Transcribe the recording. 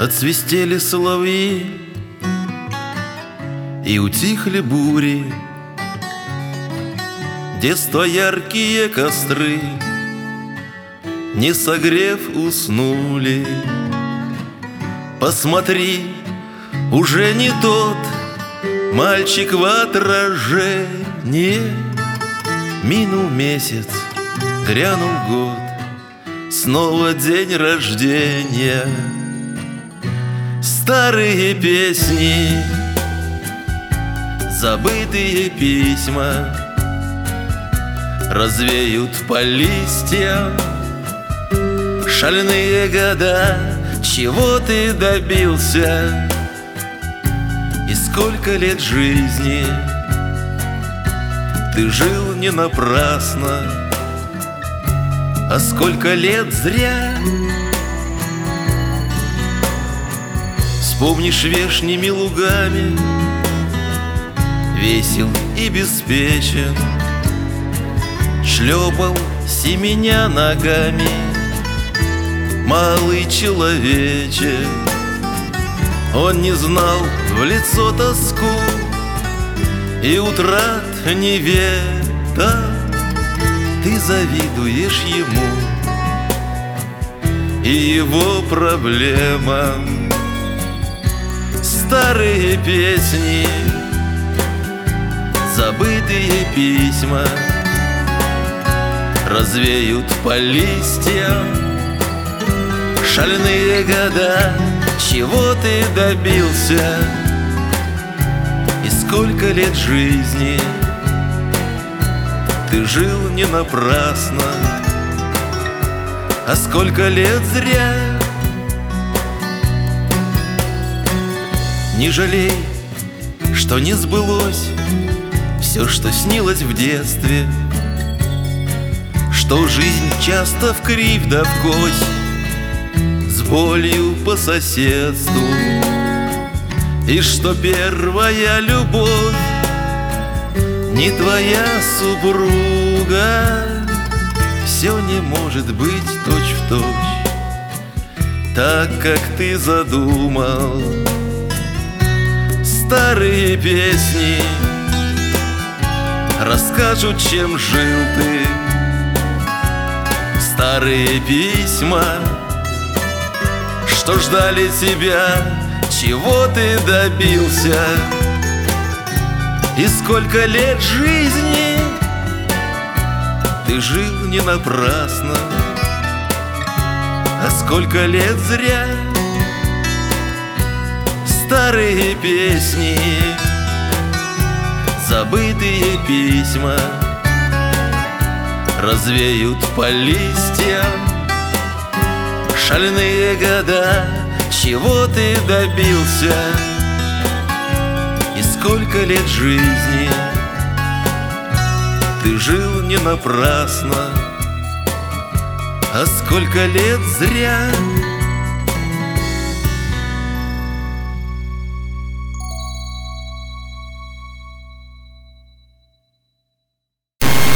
Отсвистели соловьи и утихли бури, детства яркие костры, не согрев, уснули. Посмотри, уже не тот мальчик в отражении. Минул месяц, грянул год, снова день рождения. Старые песни, забытые письма развеют по листьям. Шальные года, чего ты добился? И сколько лет жизни ты жил не напрасно, а сколько лет зря. Вспомнишь вешними лугами, весел и беспечен, шлепал семеня ногами малый человечек. Он не знал в лицо тоску и утрат не ведал. Ты завидуешь ему и его проблемам. Старые песни, забытые письма развеют по листьям. Шальные года, чего ты добился? И сколько лет жизни ты жил не напрасно, а сколько лет зря. Не жалей, что не сбылось все, что снилось в детстве, что жизнь часто вкривь да вкось, с болью по соседству, и что первая любовь не твоя супруга. Все не может быть точь-в-точь так, как ты задумал. Старые песни расскажут, чем жил ты. Старые письма, что ждали тебя, чего ты добился. И сколько лет жизни ты жил не напрасно, а сколько лет зря. Старые песни, забытые письма развеют по листьям. Шальные года, чего ты добился? И сколько лет жизни ты жил не напрасно, а сколько лет зря.